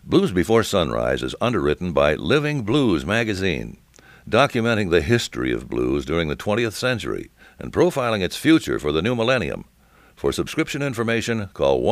Blues Before Sunrise is underwritten by Living Blues magazine, documenting the history of blues during the 20th century and profiling its future for the new millennium. For subscription information, call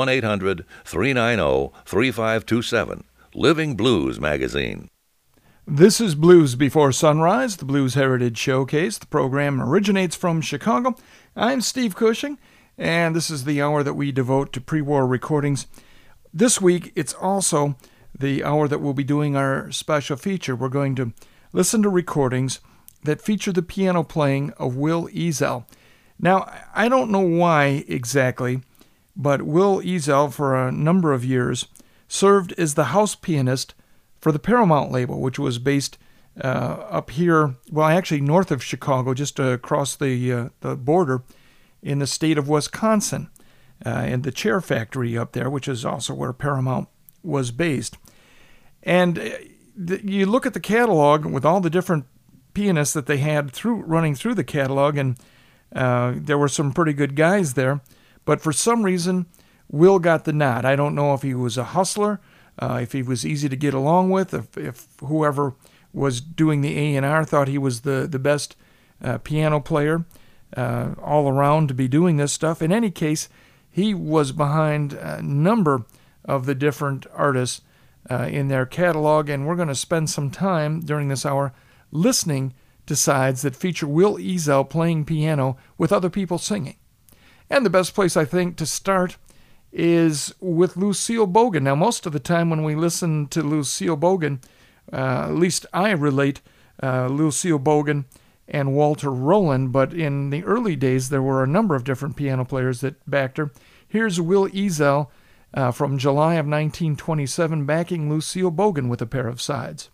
1-800-390-3527. Living Blues magazine. This is Blues Before Sunrise, the Blues Heritage Showcase. The program originates from Chicago. I'm Steve Cushing, and this is the hour that we devote to pre-war recordings. This week, it's also the hour that we'll be doing our special feature. We're going to listen to recordings that feature the piano playing of Will Ezell. Now, I don't know why exactly, but Will Ezell, for a number of years, served as the house pianist for the Paramount label, which was based up here, well, actually north of Chicago, just across the border in the state of Wisconsin, in the Chair Factory up there, which is also where Paramount was based. And you look at the catalog with all the different pianists that they had running through the catalog, and there were some pretty good guys there, but for some reason, Will got the nod. I don't know if he was a hustler, if he was easy to get along with, if whoever was doing the A&R thought he was the best piano player all around to be doing this stuff. In any case, he was behind a number of the different artists in their catalog, and we're going to spend some time during this hour listening to sides that feature Will Ezell playing piano with other people singing. And the best place, I think, to start is with Lucille Bogan. Now, most of the time when we listen to Lucille Bogan, at least I relate Lucille Bogan and Walter Rowland, but in the early days there were a number of different piano players that backed her. Here's Will Ezell from July of 1927 backing Lucille Bogan with a pair of sides.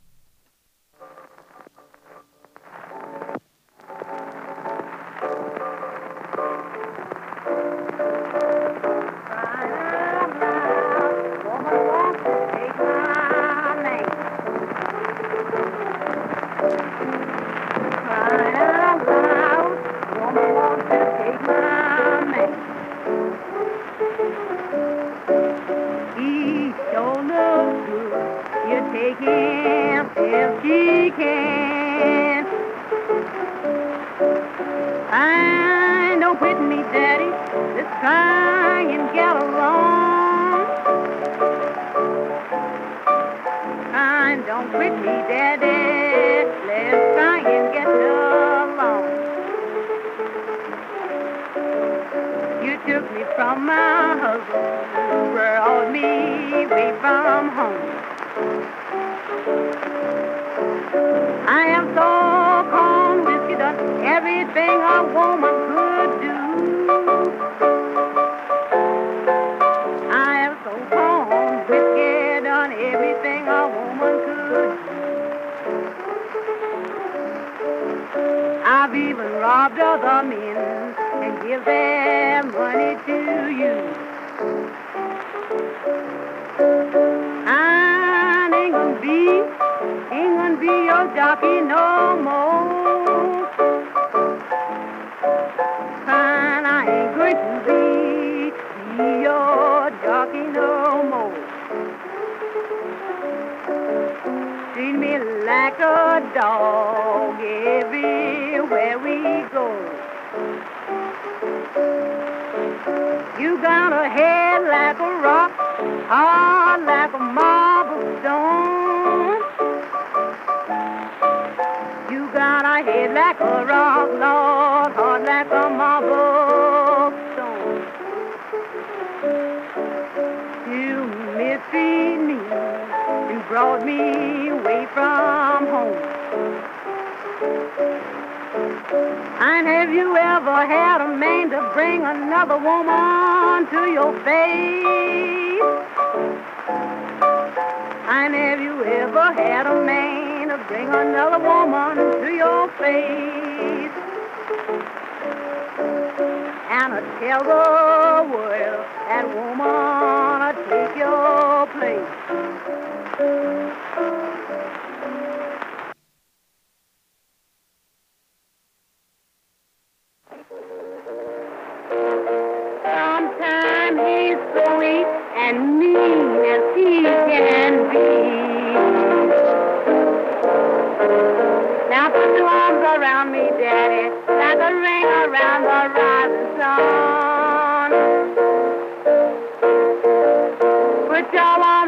Sometimes he's sweet and mean as he can be.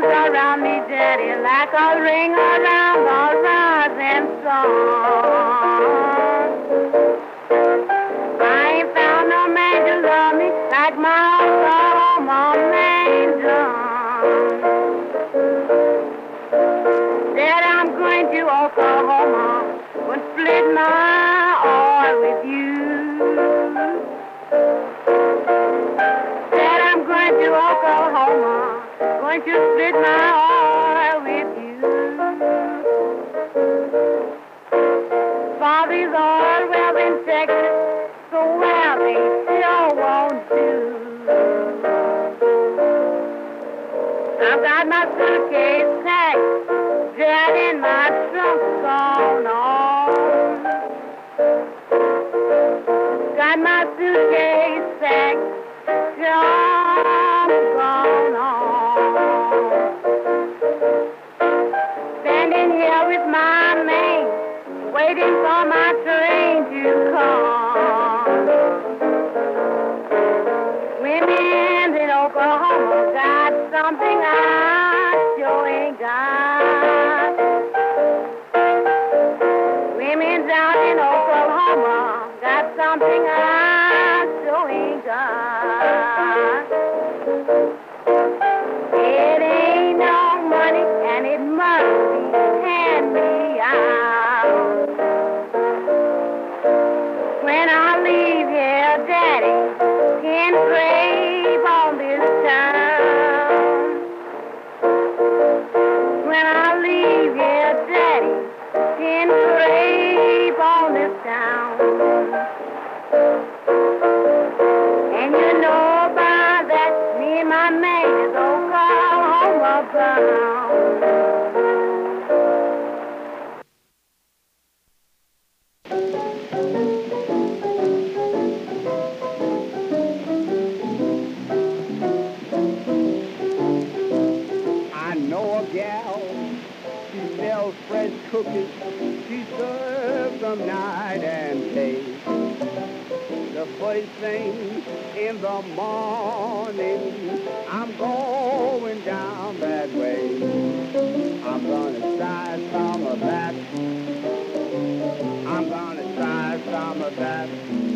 around me, Daddy, like a ring around the rising sun. I ain't found no man to love me like my Oklahoma man done. Dad, I'm going to Oklahoma, but split my oil with you. Dad, I'm going to Oklahoma, going to split my oil with you. Father's oil well in Texas, so well they sure won't do. I've got my suitcase packed, Dad, and my trunk's gone on. Got my suitcase packed, trunk's gone on. Standing here with my mate, waiting for my train to come. Women in Oklahoma got something I sure ain't got. Women down in Oklahoma got something I sure ain't got. It ain't no money and it must be hand me out. When I leave here, Daddy, can grave on this town. When I leave here, Daddy, can grave on this town. And you know by that, me and my mate is Oklahoma bound. I know a gal, she sells fresh cookies, she serves them night and day. The first thing in the morning, I'm going down that way. I'm gonna try some of that. I'm gonna try some of that.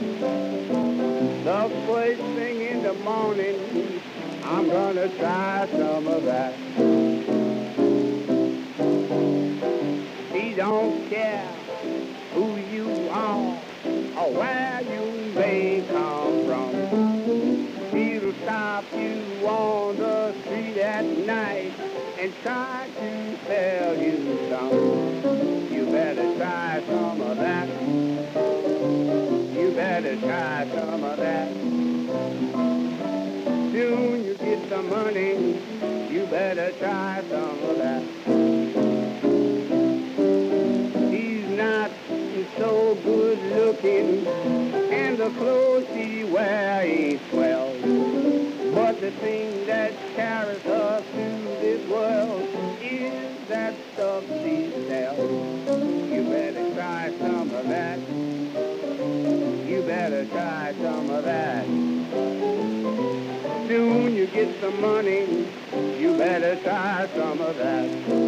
The first thing in the morning, I'm gonna try some of that. She don't care who you are or where you may come from. She'll stop you on the street at night and try to sell you some. You better try some of that. You better try some of that. Soon you get the money, you better try some of that. He's not so good looking, and the clothes she wears ain't swell. But the thing that carries her through this world is that stuff she sells. You better try some of that. You better try some of that. Soon you get some money, you better try some of that.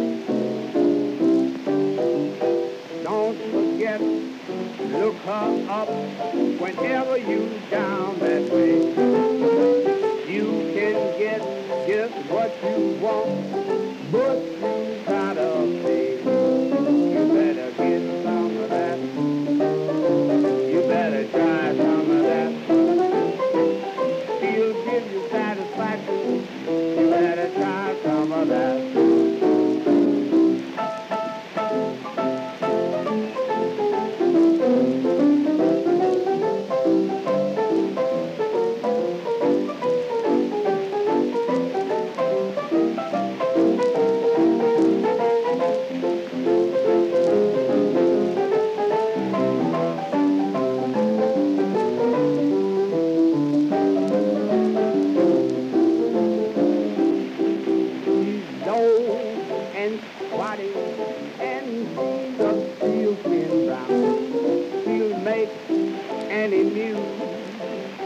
Don't forget, look her up whenever you down that way. You can get just what you want, but you gotta pay. You better get some of that. You better try some of that. She'll give you satisfaction. You better try some of that.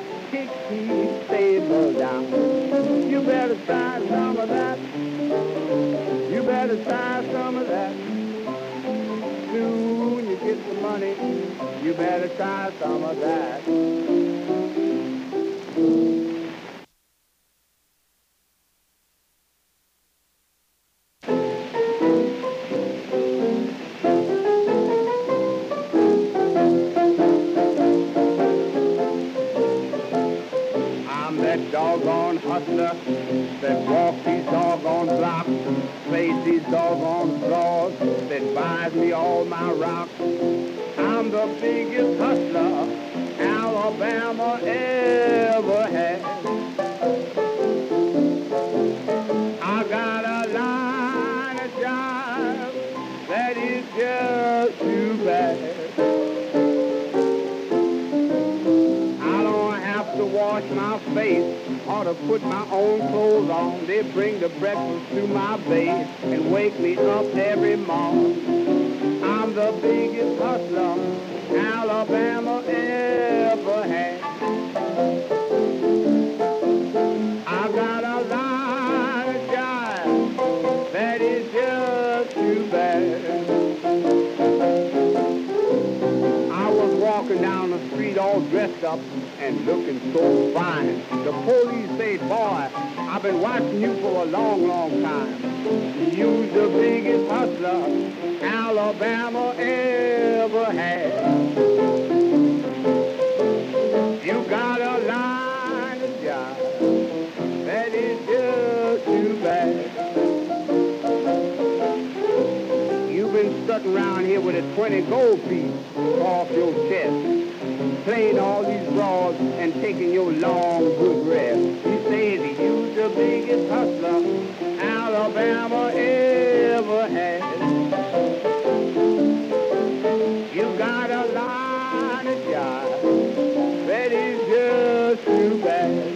You better try some of that. better try some of that. Soon you get the money, you better try some of that. I'm that doggone hustler that walks these doggone blocks, plays these doggone floors, that buys me all my rocks. I'm the biggest hustler Alabama ever had. I got a line of jive that is just too bad. I don't have to wash my face or to put my own clothes on. They bring the breakfast to my bed and wake me up every morning. I'm the biggest hustler Alabama ever had. I got a line of jive that is just too bad. I was walking down the street all dressed up and looking so fine. The police said, boy, I've been watching you for a long, long time. You're the biggest hustler Alabama ever had. You got a line of jive that is just too bad. You've been stuck around here with a 20 gold piece off your chest, playing all these broads and taking your long good rest. He says you're the biggest hustler Alabama ever had. You got a line of jive that is just too bad.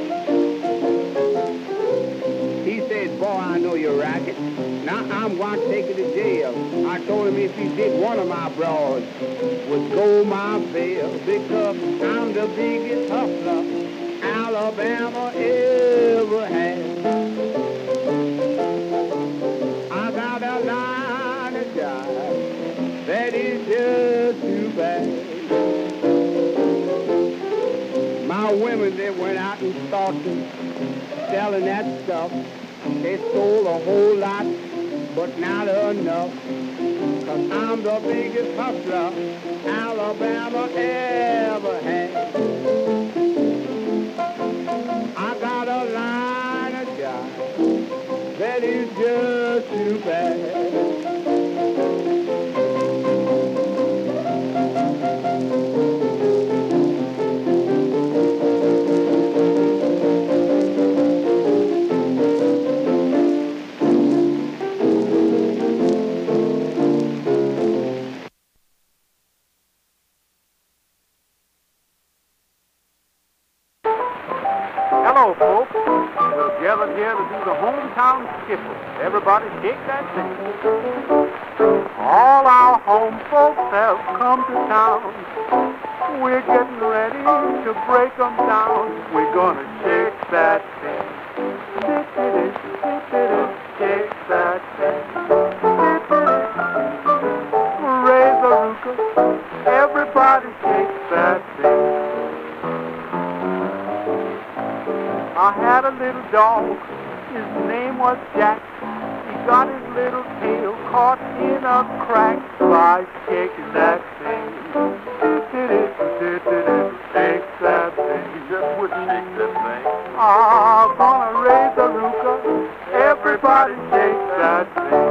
He says, boy, I know your racket. Now I'm going to take you to jail. I told him if he did one of my broads would go my bail, because I'm the biggest hustler Alabama ever had. I got a line of jive that is just too bad. My women, they went out and started selling that stuff. They sold a whole lot, but not enough. 'Cause I'm the biggest hustler Alabama ever had. I got a line of jive that is just too bad. Hello, folks. We're gathered here to do the hometown skiffle. Everybody shake that thing. All our home folks have come to town. We're getting ready to break them down. We're gonna shake that thing. Shake that thing. Raise a rooka. Everybody shake that thing. I had a little dog, his name was Jack. He got his little tail caught in a crack by shaking that thing. Shake that thing. He just wouldn't shake that thing. I'm gonna raise a rooka. Everybody shake that thing.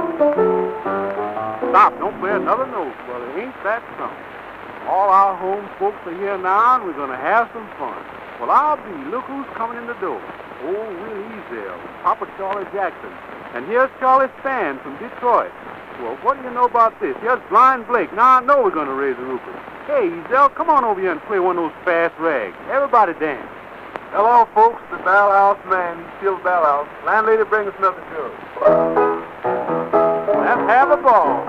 Stop, don't play another note. Well, it ain't that something. All our home folks are here now, and we're gonna have some fun. Well, I'll be. Look who's coming in the door. Oh, Willie Ezel, Papa Charlie Jackson. And here's Charlie Span from Detroit. Well, what do you know about this? Here's Blind Blake. Now I know we're going to raise a roofer. Hey, Ezel, come on over here and play one of those fast rags. Everybody dance. Hello, folks. The Bell House man. He's still Bell House. Landlady, bring us another jug. Let's have a ball.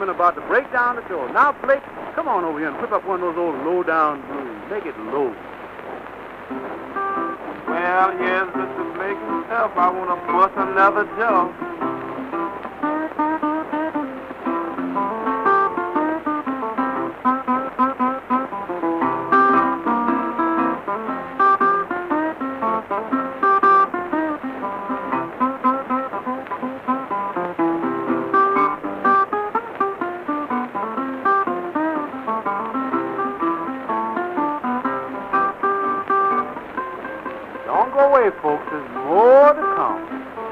Goodwin about to break down the door. Now, Blake, come on over here and whip up one of those old low-down blues. Make it low. Well, yes, Mr. Blake himself. I want to bust another jump. Don't go away, folks. There's more to come.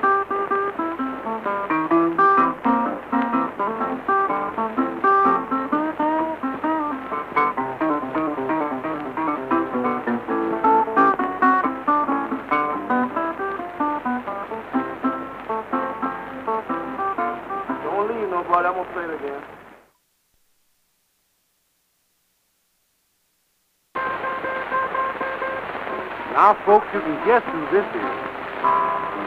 Don't leave nobody. I'm going to play it again. Now, folks, you can guess who this is.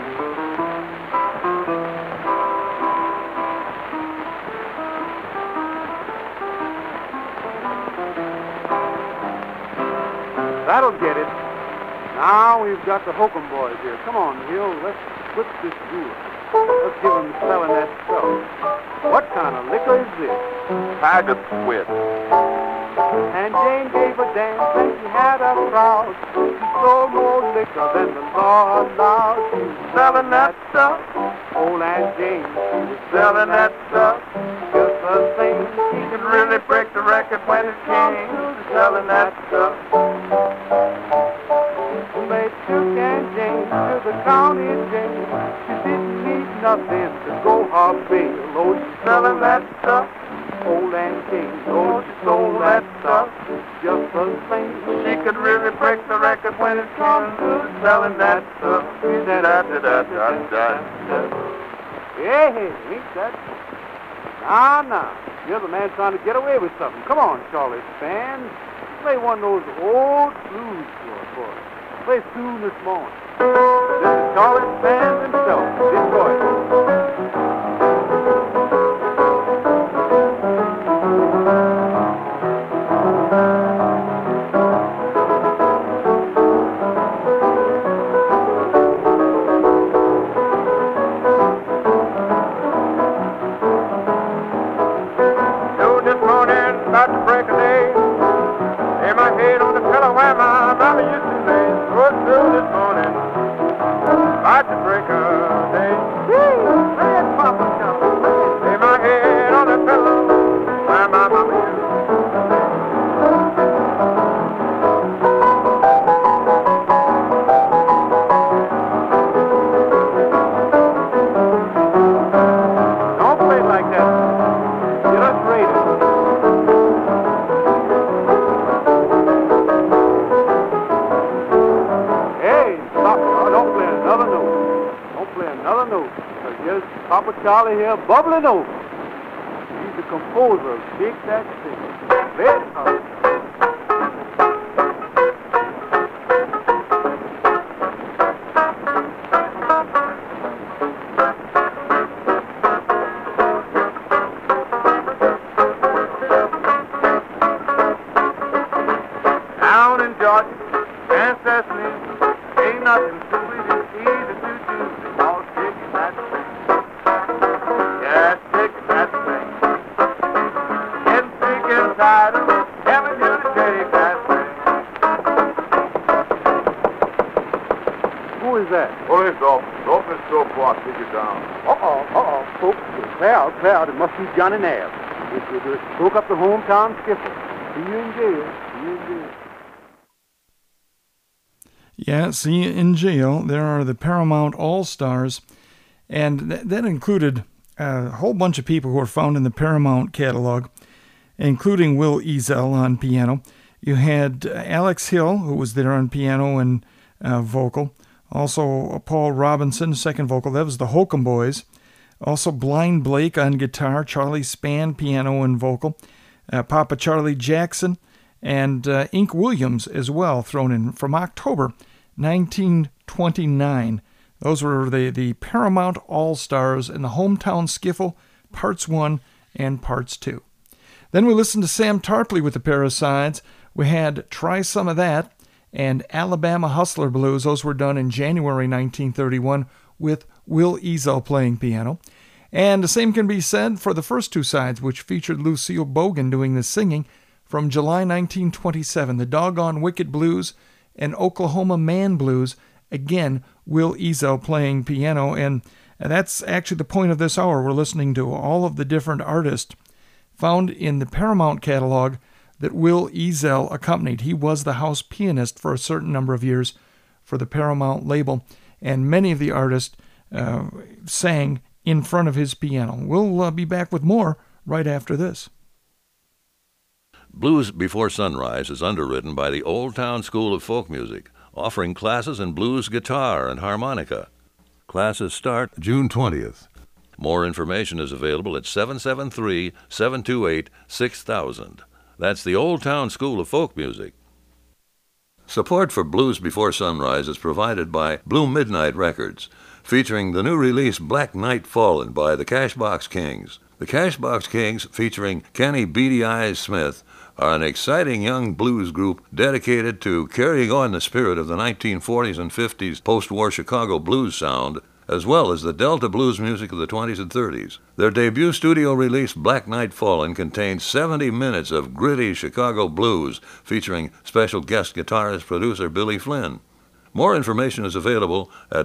That'll get it. Now we've got the Hokum boys here. Come on, Hill, let's whip this jewel. Let's give them selling that stuff. What kind of liquor is this? Tiger Sweat. And Jane gave a dance and she had a crowd. She sold more liquor than the law allowed. She was selling that stuff. Old Aunt Jane, she was selling that stuff. Just the same, she could really break the record when it came to selling that stuff. They took Aunt Jane to the county jail. She didn't need nothing to go her bail. Oh, she's selling that stuff. Old Aunt Jane, oh, she sold that stuff. Just the same, she could really break the record when it comes to selling that stuff. Hey, ain't that? Nah. You're the man trying to get away with something. Come on, Charlie Span. Play one of those old blues for us. Play soon this morning. This is Charlie Span himself, Detroit. About to break a day. Lay my head on the pillow where my mama used to lay. Go through this morning. About to break a day. Play it, Papa Charlie. Lay my head on the pillow where my mama used to lay. Don't play it like that. Get us rated. Another note. Here's Papa Charlie here, bubbling over. He's the composer of Shake That Thing. Play it, Papa Charlie. Down in Georgia, and Cecily, ain't nothing so easy to do. Who is that? Police officer. Open the store before I take it down. Folks. Clear out. It must be Johnny Nabb. It broke up the hometown skiffle. See you in jail. Yeah, see you in jail. There are the Paramount All-Stars, and that included a whole bunch of people who are found in the Paramount catalog, including Will Eazell on piano. You had Alex Hill, who was there on piano and vocal. Also Paul Robinson, second vocal. That was the Hokum Boys. Also Blind Blake on guitar. Charlie Span, piano and vocal. Papa Charlie Jackson. And Ink Williams as well, thrown in from October 1929. Those were the Paramount All-Stars in the Hometown Skiffle, Parts 1 and Parts 2. Then we listened to Sam Tarpley with the Parasides. We had Try Some of That and Alabama Hustler Blues. Those were done in January 1931 with Will Eazell playing piano. And the same can be said for the first two sides, which featured Lucille Bogan doing the singing, from July 1927, the Doggone Wicked Blues and Oklahoma Man Blues. Again, Will Eazell playing piano, and that's actually the point of this hour. We're listening to all of the different artists found in the Paramount catalog that Will Eazell accompanied. He was the house pianist for a certain number of years for the Paramount label, and many of the artists sang in front of his piano. We'll be back with more right after this. Blues Before Sunrise is underwritten by the Old Town School of Folk Music, offering classes in blues guitar and harmonica. Classes start June 20th. More information is available at 773-728-6000. That's the Old Town School of Folk Music. Support for Blues Before Sunrise is provided by Blue Midnight Records, featuring the new release Black Night Fallen by the Cashbox Kings. The Cashbox Kings, featuring Kenny Beady Eyes Smith, are an exciting young blues group dedicated to carrying on the spirit of the 1940s and 50s post-war Chicago blues sound, as well as the Delta blues music of the 20s and 30s. Their debut studio release, Black Night Fallen, contains 70 minutes of gritty Chicago blues, featuring special guest guitarist producer Billy Flynn. More information is available at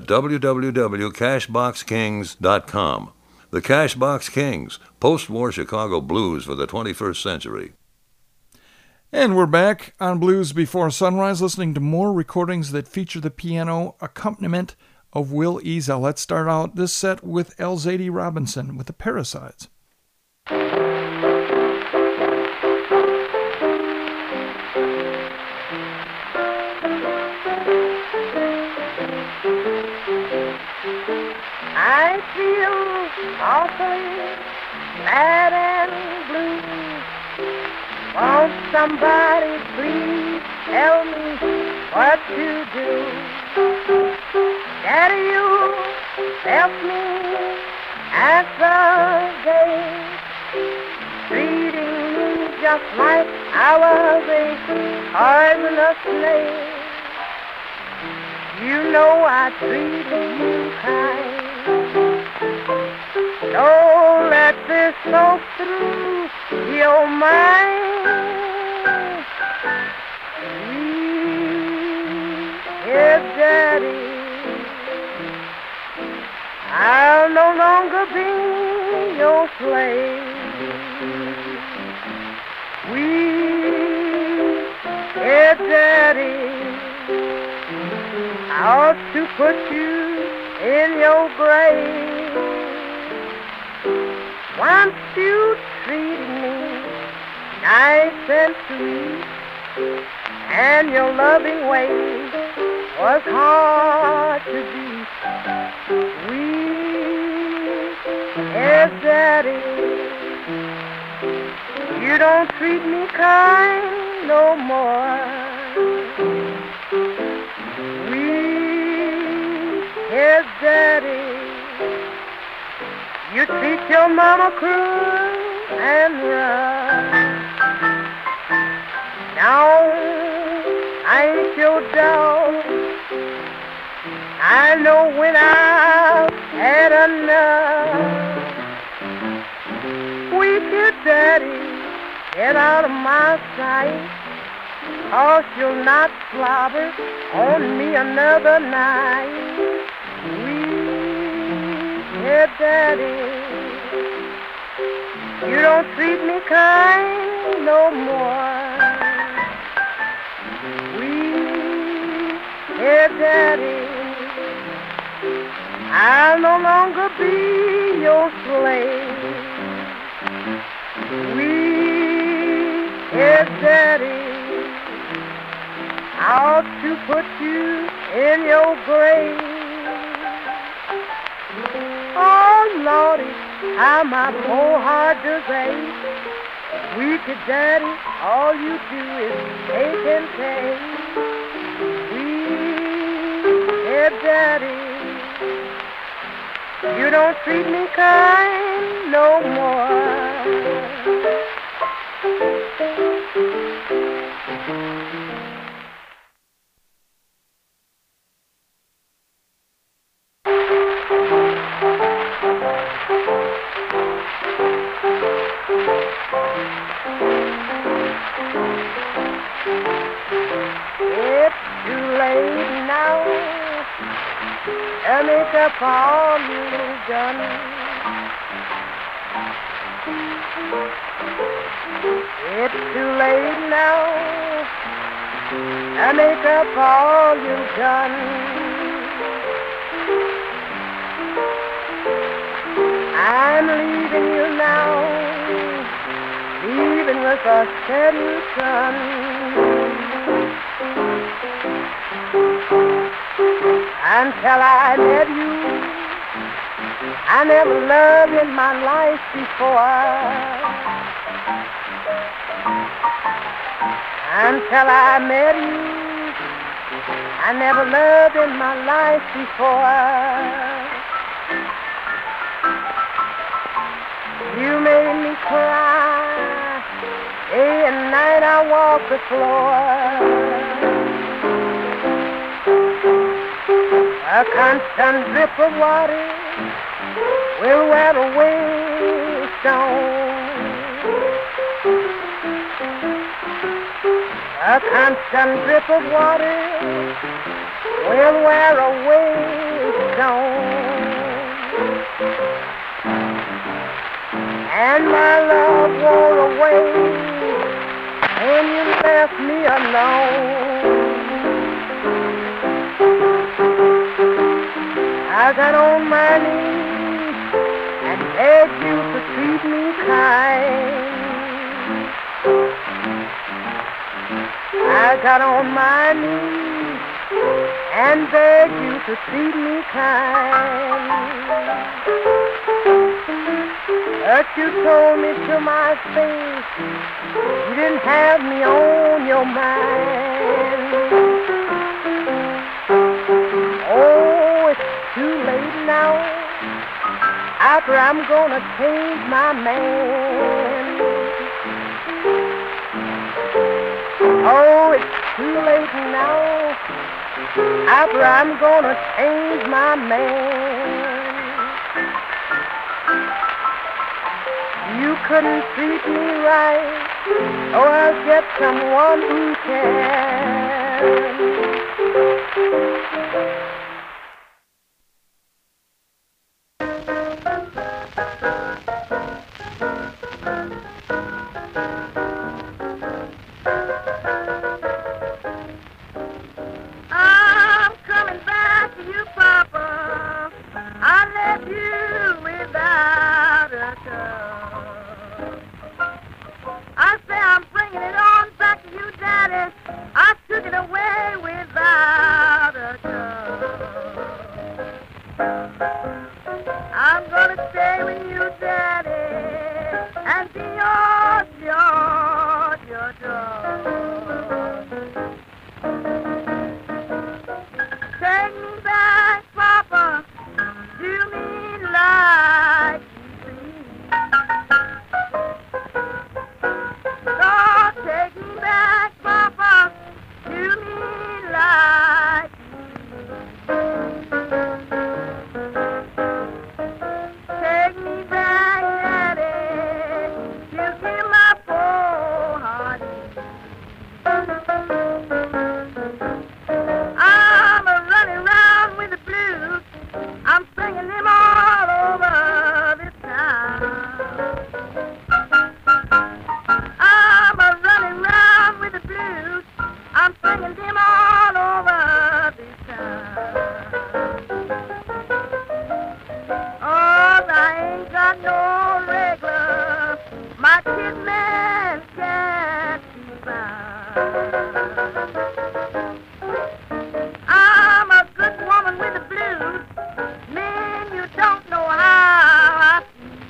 www.cashboxkings.com. The Cashbox Kings, post-war Chicago blues for the 21st century. And we're back on Blues Before Sunrise, listening to more recordings that feature the piano accompaniment of Will Eazell. Let's start out this set with Elzady Robinson with the Parasides. I feel awfully bad and blue. Won't somebody please tell me what to do? Daddy, you left me at the gate, treating me just like I was a poisonous snake. You know I treated you kind. Don't let this go through your mind. Dear Daddy, I'll no longer be your slave. Dear Daddy, I ought to put you in your grave. Once you treated me nice and sweet, and your loving ways was hard to beat. Yes, Daddy, you don't treat me kind no more. Yes, Daddy, you treat your mama cruel and rough. Now I ain't your dog. I know when I've had enough. Wicked Daddy, get out of my sight, 'cause you'll not slobber on me another night. Wicked Daddy, you don't treat me kind no more. Wicked Daddy, I'll no longer be your slave. Wicked Daddy, I ought to put you in your grave. Oh, Lordy, how my poor heart does ache. Wicked Daddy, all you do is take and take. Wicked Daddy, you don't treat me kind no more. It's too late now to make up for all you've done. It's too late now to make up for all you've done. I'm leaving you now, leaving with a setting sun. Until I met you, I never loved in my life before. Until I met you, I never loved in my life before. You made me cry, day and night I walk the floor. A constant drip of water will wear away stone. A constant drip of water will wear away stone. And my love wore away when you left me alone. I got on my knees and begged you to treat me kind. I got on my knees and begged you to treat me kind. But you told me to my face you didn't have me on your mind. Oh, it's too late now, after I'm gonna change my man. Oh, it's too late now, after I'm gonna change my man. You couldn't treat me right, oh, I'll get someone who can. I'm coming back to you, Papa. I left you without a cause. I say I'm bringing it on back to you, Daddy. I took it away without a cause. I'm gonna stay with you, Daddy, and be your dog. Take me back, Papa. Do me like you please. Lord, take me back, Papa. Do me like you please. Take me back, Daddy. You give my poor heart ease. I'm a running round with the blues. I'm singing them all over this town. I'm a running round with the blues. I'm singing them all over this town. Oh, I ain't got no regular. My kid man can't be found. I'm a good woman with the blues. Man, you don't know how I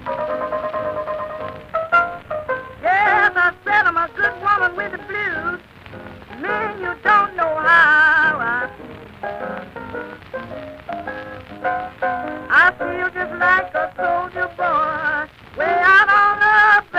feel. Yes, I said I'm a good woman with the blues. Man, you don't know how I feel. I feel just like a soldier boy way out on the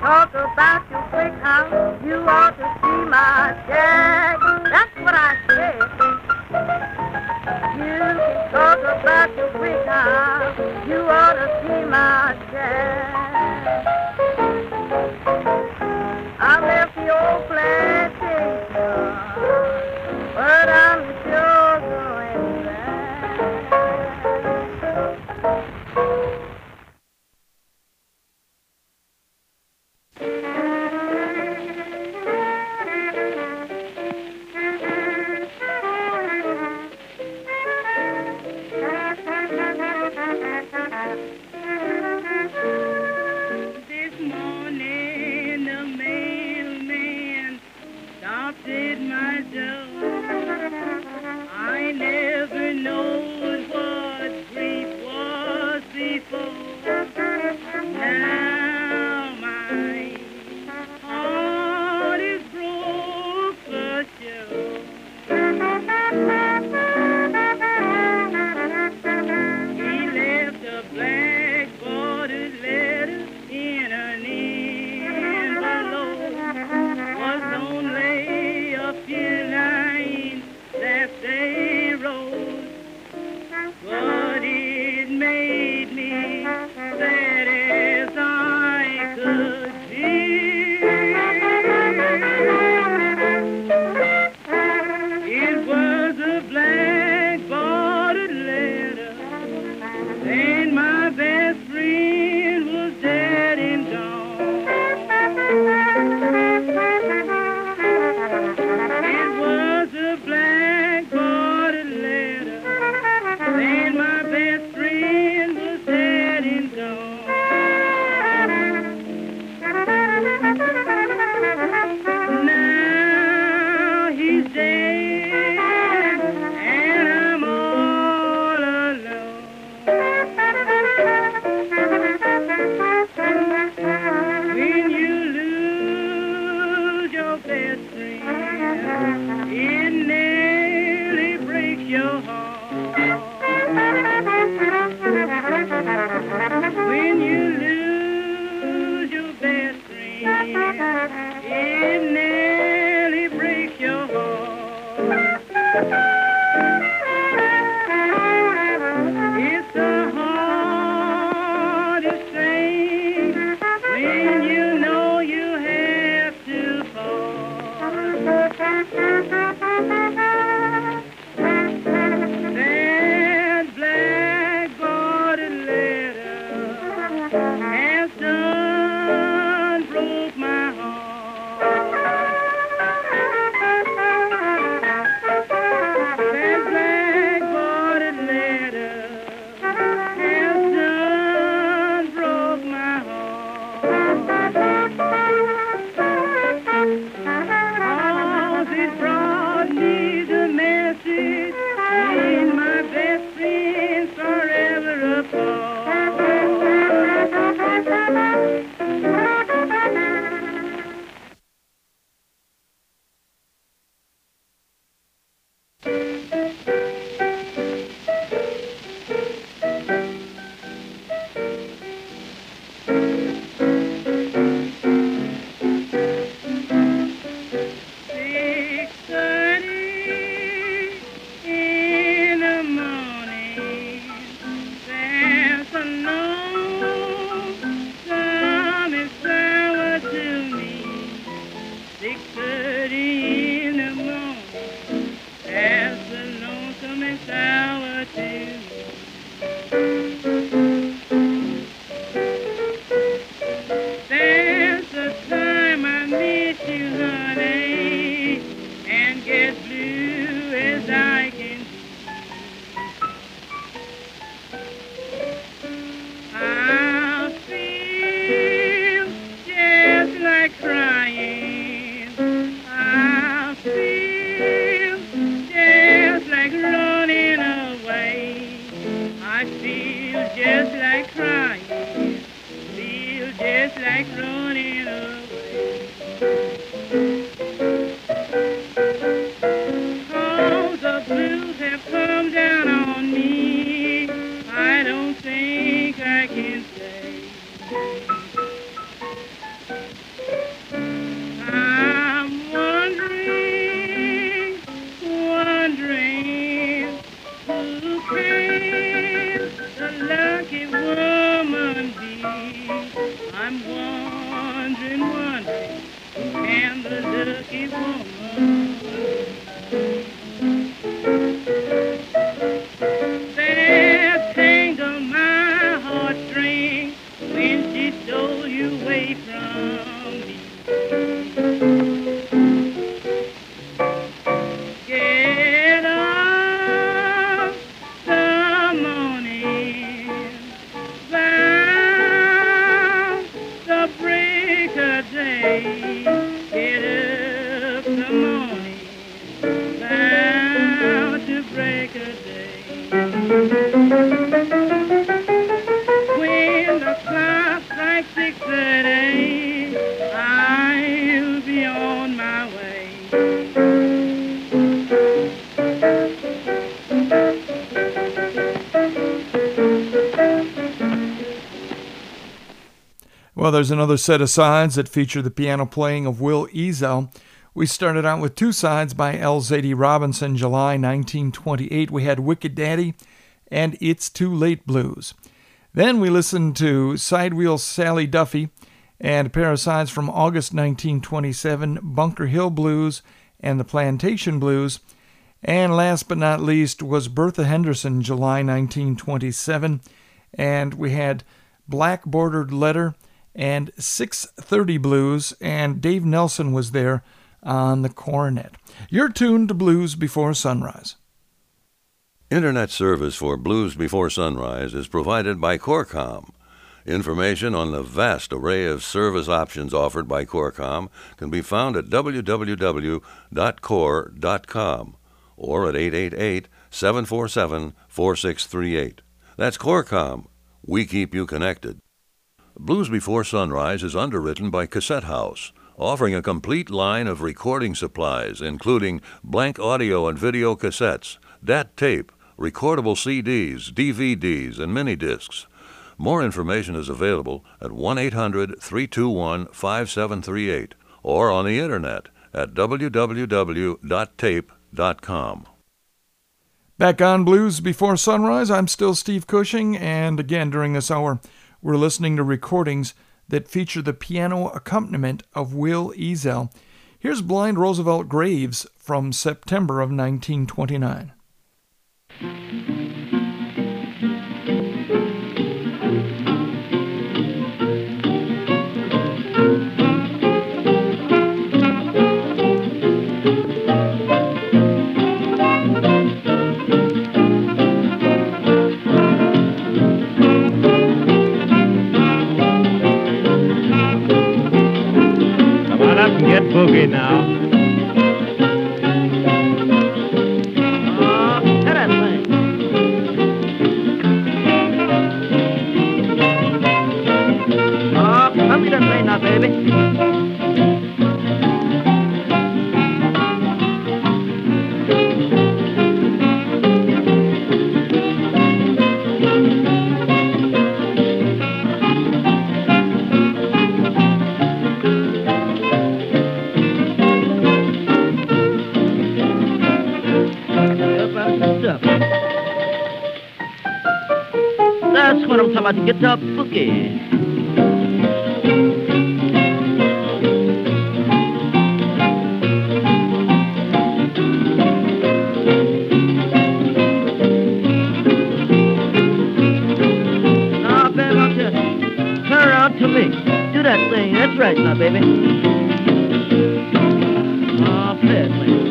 talk about your brick house, you ought to see my shack. That's what I said. You can talk about your brick house, you ought to see my shack. I left the old plantation, but I'm sure going back. This morning the mailman stopped at my door. I never known what grief was before. Now my heart is broke for sure. He left a black bordered letter in an envelope. Was only a few lines that they wrote, but it made me sad as I could be. It was a black bordered letter, and my best friend was dead and gone. It was a black bordered letter, and my best friend was dead and gone. Now he's dead, and I'm all alone. When you lose your best friend, it nearly breaks your heart. When you lose your best friend, it nearly breaks your heart. It's the hardest thing when you know you have to part. That black bordered letter has done broke my heart. day, get up the morning, bound to break a day. When the clock strikes 6:30, I'll be on my way. Well, there's another set of sides that feature the piano playing of Will Eazell. We started out with two sides by L. Zadie Robinson, July 1928. We had Wicked Daddy and It's Too Late Blues. Then we listened to Sidewheel Sally Duffy and a pair of sides from August 1927, Bunker Hill Blues and the Plantation Blues. And last but not least was Bertha Henderson, July 1927. And we had Black Bordered Letter and 6:30 Blues, and Dave Nelson was there on the cornet. You're tuned to Blues Before Sunrise. Internet service for Blues Before Sunrise is provided by Corcom. Information on the vast array of service options offered by Corcom can be found at www.core.com or at 888-747-4638. That's Corcom. We keep you connected. Blues Before Sunrise is underwritten by Cassette House, offering a complete line of recording supplies, including blank audio and video cassettes, DAT tape, recordable CDs, DVDs, and mini discs. More information is available at 1-800-321-5738 or on the internet at www.tape.com. Back on Blues Before Sunrise, I'm still Steve Cushing, and again during this hour, we're listening to recordings that feature the piano accompaniment of Will Eazell. Here's Blind Roosevelt Graves from September of 1929. Get boogie now. Oh, hear that thing. Oh, come me that thing now, baby. That's what I'm talking about, the guitar boogie. Now, baby, I'll tell you, turn around to me. Do that thing. That's right now, baby. Oh, play it, play it.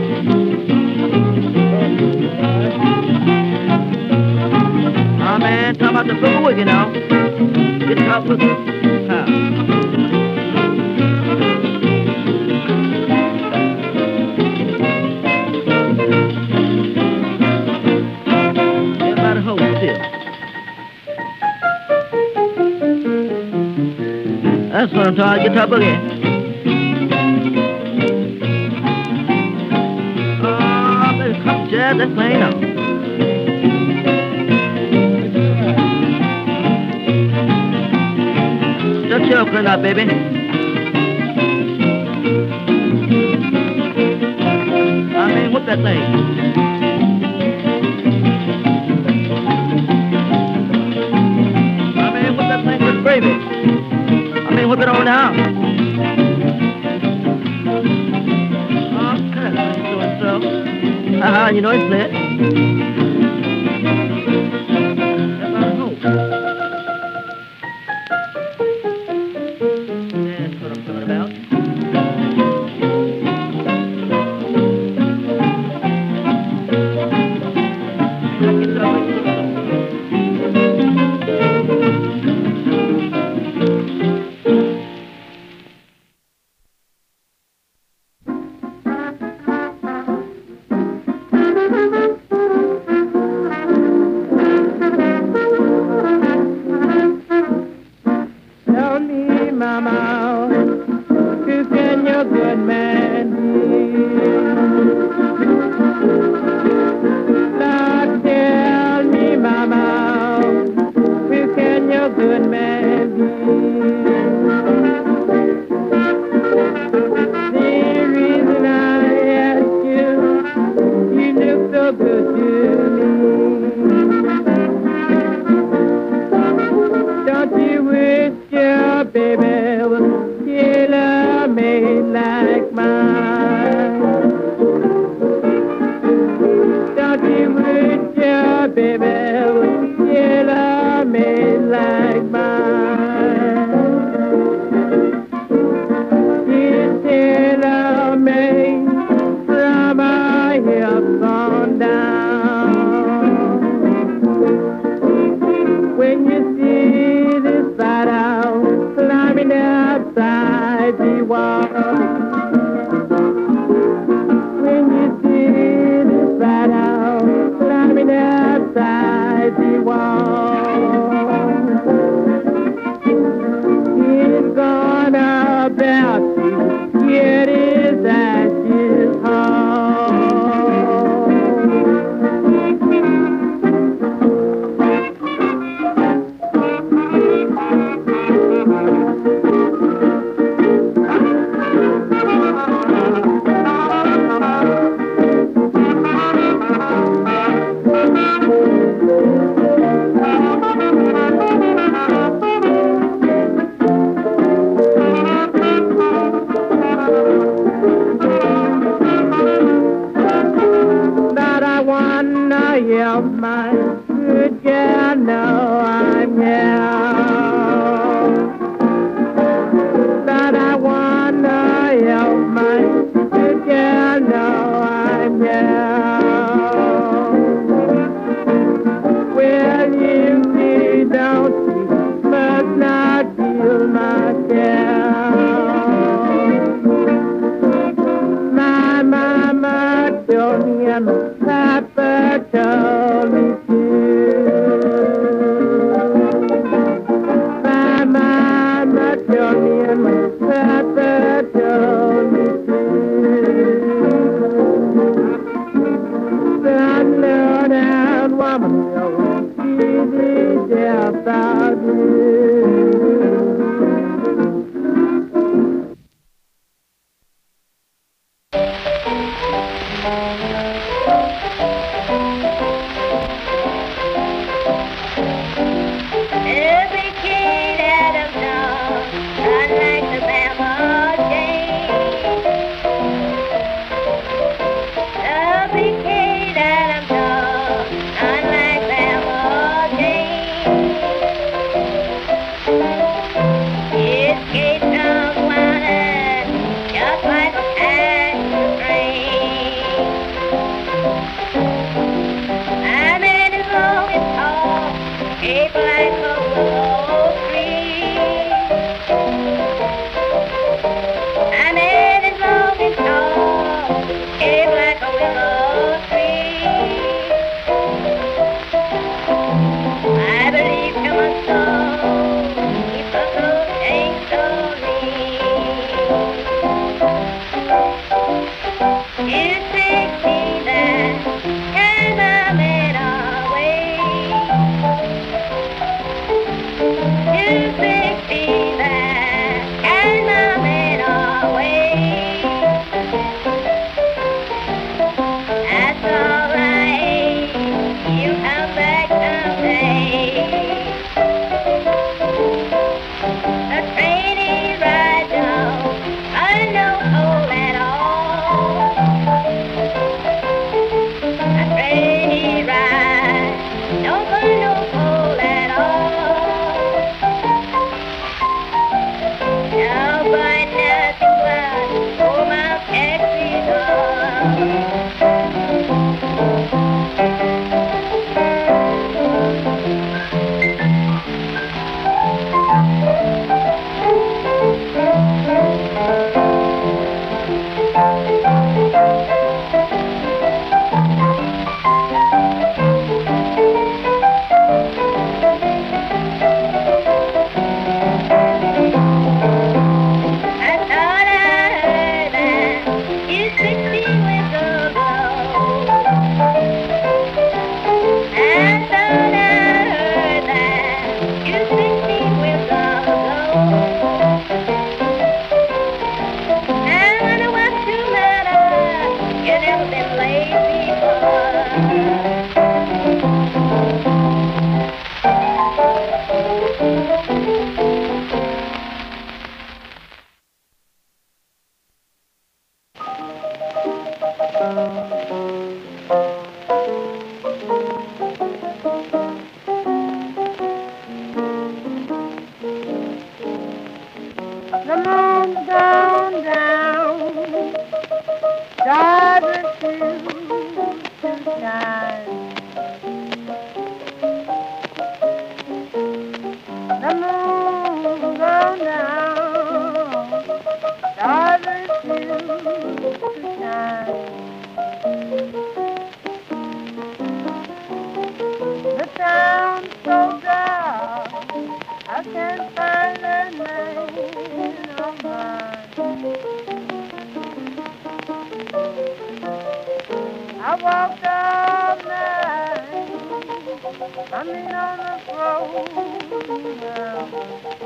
Oh, man, talking about the boogie now. Guitar boogie. How? Everybody hold still. That's what I'm talking about, guitar boogie. Oh, baby, come jazz that thing now. Shut your open up, baby. I mean, what's that thing? I mean, what's that thing with gravy? I mean, whip it on now. Oh, that thing's doing so. You know it's lit. your good man be? Now tell me, mama, who can your good man be? The reason I ask you look so good to me. Don't you wish your baby was tailor-made like mine? Don't you wish your baby was tailor-made like mine? She's tailor-made from my hips on down. When you see this right out climbing outside the wall, when you see this right out climbing outside the wall, it's gonna about to get his ashes home. The moon's gone down, stars refuse to shine. The moon's gone down, stars refuse to shine. The town's so dark, I can't find the name of mine. I walked all night, I mean on the frozen ground.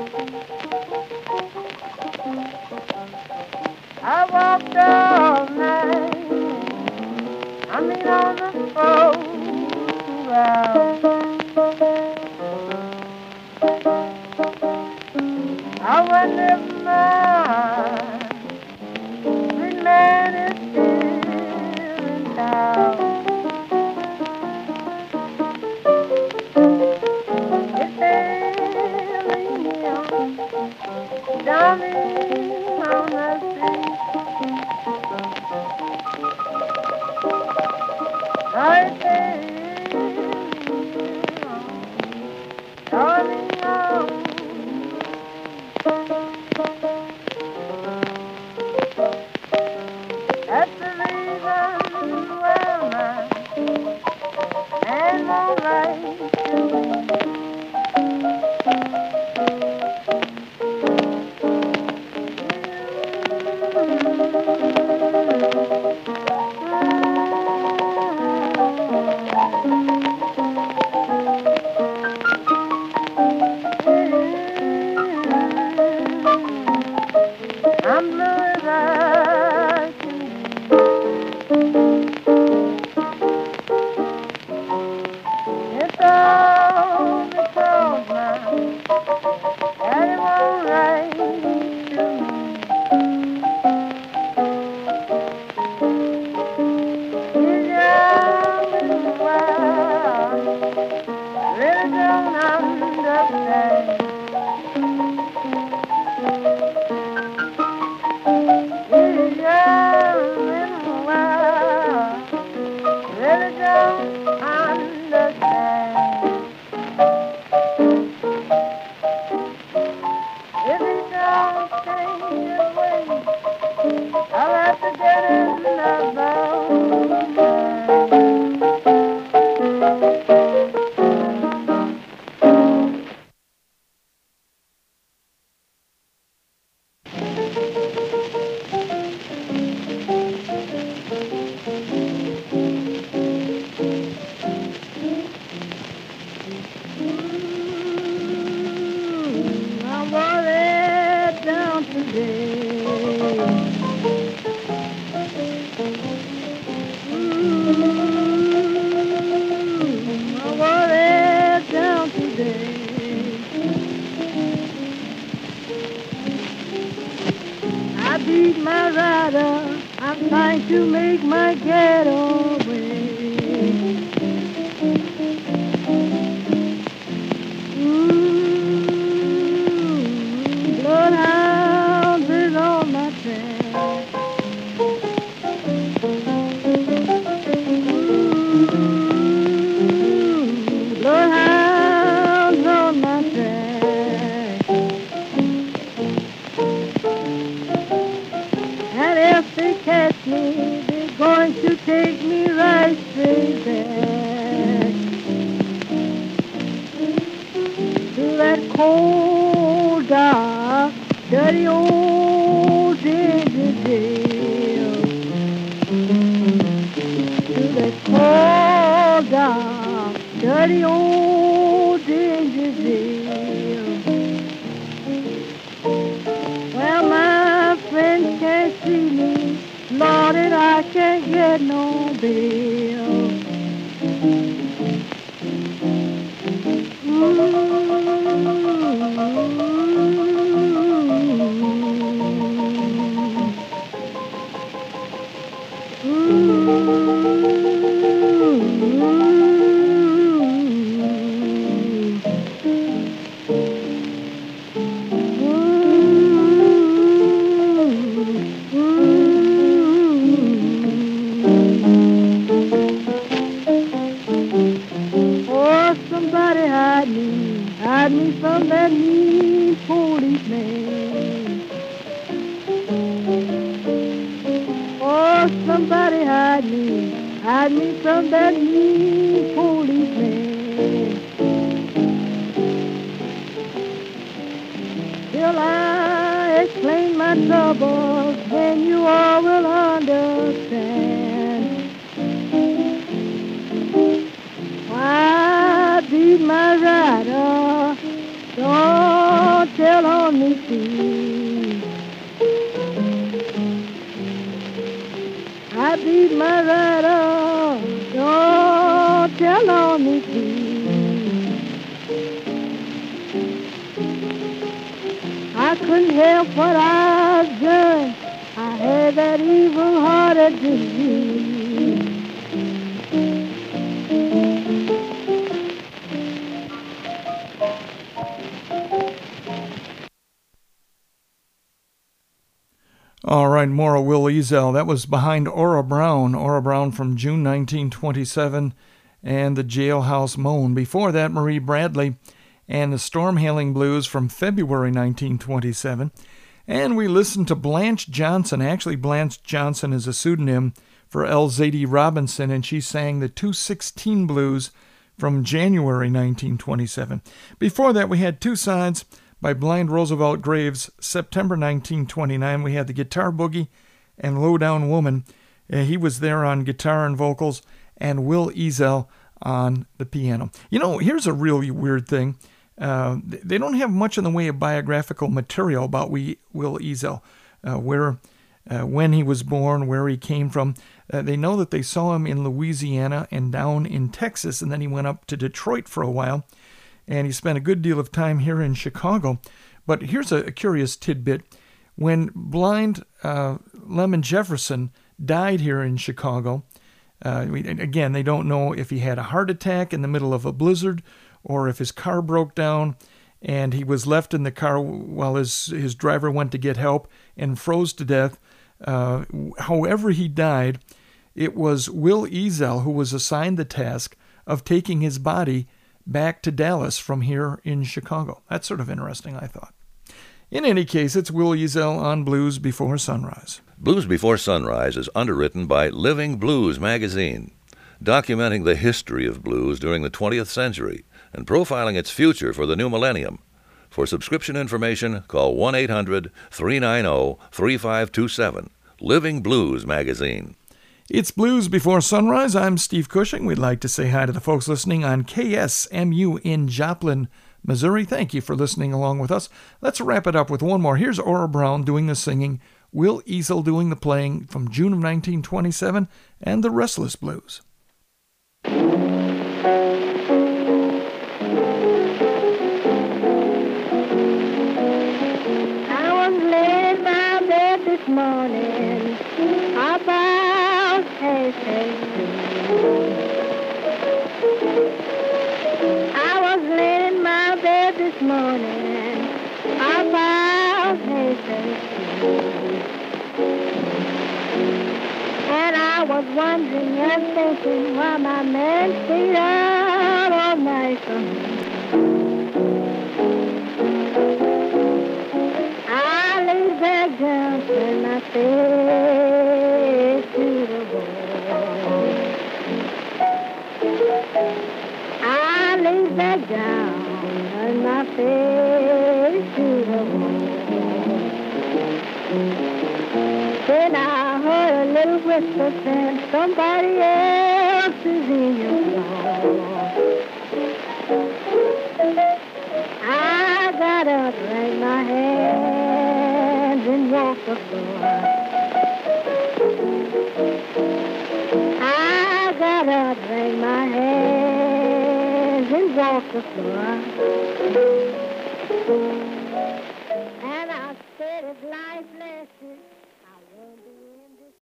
I walked all night, I mean on the frozen ground. I wonder if my sweet man is still in town. If they leave him down on the street, I say, darling, oh. That's the reason why my man won't write to me. I'm blue as I can be. It's all because my daddy won't write to me. He's young and wild, really don't understand. He's young and wild, really don't understand. If he don't change his ways, I'll have to get another man. I'm worried down today. I'm worried down today. I beat my rider. I'm trying to make my getaway. Bloodhounds is on my track. Bloodhounds on my track. And if they catch me, they're going to take me right straight back to that cold, dark, dirty old dingy jail. To that cold, dark, dirty old dingy jail. Well, my friends can't see me, Lord, and I can't get no bail. Ooh. from that mean policeman. Oh, somebody hide me from that mean policeman. Till I explain my troubles, then you all will understand. I beat my rider, don't tell on me, please. I beat my rider, don't tell on me, please. I couldn't help what I've done. I had that evil-hearted disease. All right, more of Will Eazell. That was behind Ora Brown from June 1927, and the Jailhouse Moan. Before that, Marie Bradley and the Storm Hailing Blues from February 1927. And we listened to Blanche Johnson. Actually, Blanche Johnson is a pseudonym for L. Zadie Robinson, and she sang the 216 Blues from January 1927. Before that, we had Two Sides by Blind Roosevelt Graves, September 1929. We had the Guitar Boogie and Lowdown Woman. He was there on guitar and vocals, and Will Eazell on the piano. You know, here's a really weird thing. They don't have much in the way of biographical material about Will Eazell, when he was born, where he came from. They know that they saw him in Louisiana and down in Texas, and then he went up to Detroit for a while. And he spent a good deal of time here in Chicago. But here's a curious tidbit. When blind Lemon Jefferson died here in Chicago, again, they don't know if he had a heart attack in the middle of a blizzard or if his car broke down and he was left in the car while his driver went to get help and froze to death. However he died, it was Will Eazell who was assigned the task of taking his body back to Dallas from here in Chicago. That's sort of interesting, I thought. In any case, it's Will Eazell on Blues Before Sunrise. Blues Before Sunrise is underwritten by Living Blues magazine, documenting the history of blues during the 20th century and profiling its future for the new millennium. For subscription information, call 1-800-390-3527. Living Blues magazine. It's Blues Before Sunrise. I'm Steve Cushing. We'd like to say hi to the folks listening on KSMU in Joplin, Missouri. Thank you for listening along with us. Let's wrap it up with one more. Here's Ora Brown doing the singing, Will Eazell doing the playing from June of 1927, and the Restless Blues. I was laying in my bed this morning about I was laying in my bed this morning about and I was wondering and thinking why my man stayed out all night for me. I lay back down and my face to the wall. I lay back down and my face to the wall. Then I heard a little whisper saying somebody else is in your floor. I got up, wrung my hands and walked the floor. I got up, wrung my hands and walked the floor.